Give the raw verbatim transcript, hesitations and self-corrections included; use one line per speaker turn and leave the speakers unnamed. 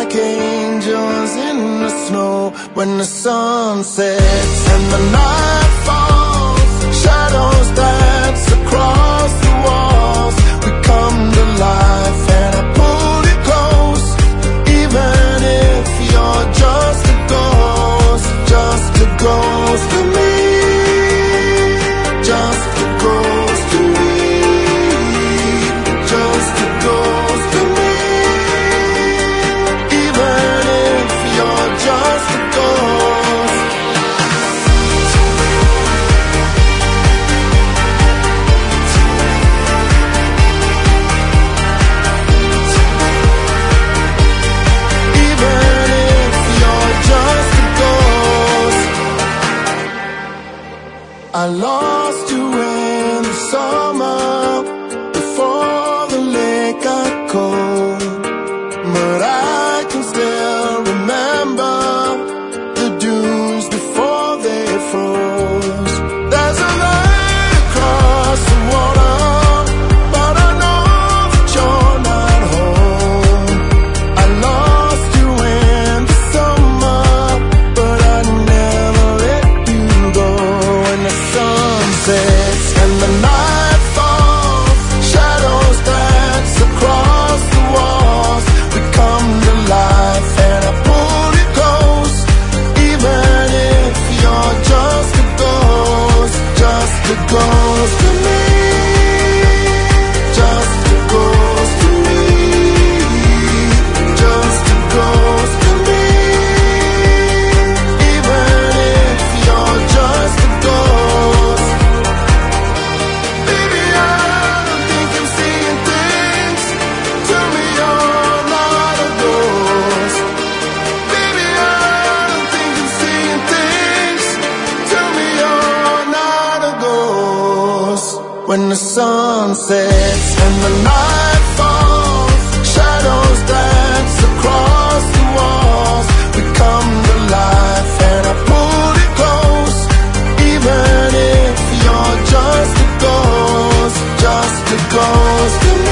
like angels in the snow. When the sun sets and the night falls, shadows dance across the walls. We come to life and I pull you close, even if you're just a ghost, just a ghost to me, just a ghost to me, just a ghost to me, even if you're just a ghost. Even if you're just a ghost. I lost you in the summer, before the lake got cold, but I can still remember the dunes before they froze. There's a line across the water, but I know that you're not home. I lost you in the summer, but I never let you go. When the sun sets and the night falls, shadows dance across the walls. We come to life and I pull you close, even if you're just a ghost, just a ghost to me, just a ghost to me, just a ghost to me, even if you're just a ghost. Baby, I don't think I'm seeing things. Tell me you're not a ghost. Baby, I don't think I'm seeing things. Tell me you're not a ghost. When the sun sets and the night falls, shadows dance across the walls. We come to life and I pull you close, even if you're just a ghost, just a ghost to me.